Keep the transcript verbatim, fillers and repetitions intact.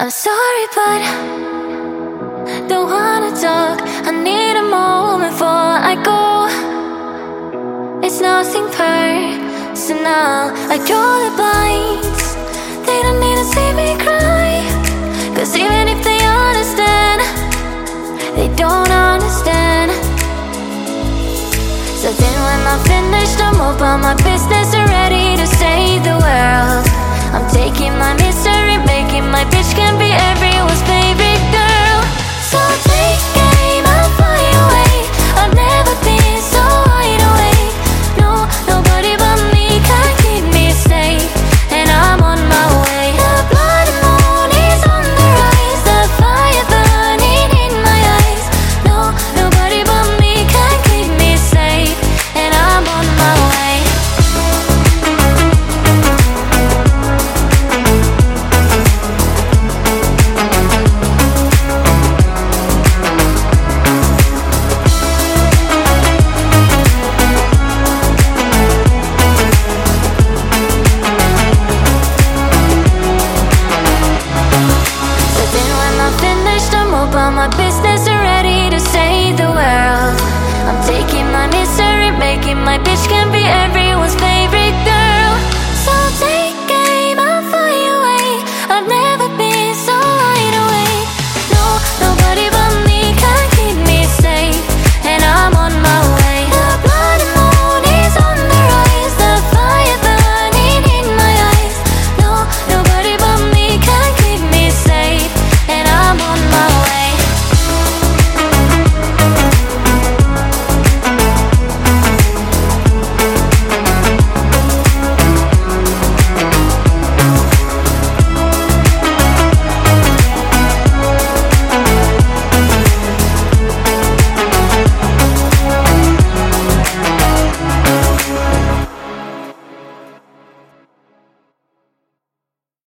I'm sorry, but don't wanna talk. I need a moment before I go. It's nothing personal. I draw the blinds. They don't need to see me cry. Cause even if they understand, they don't understand. So then when I'm finished, I'm open my business and ready to save the world. I'm taking my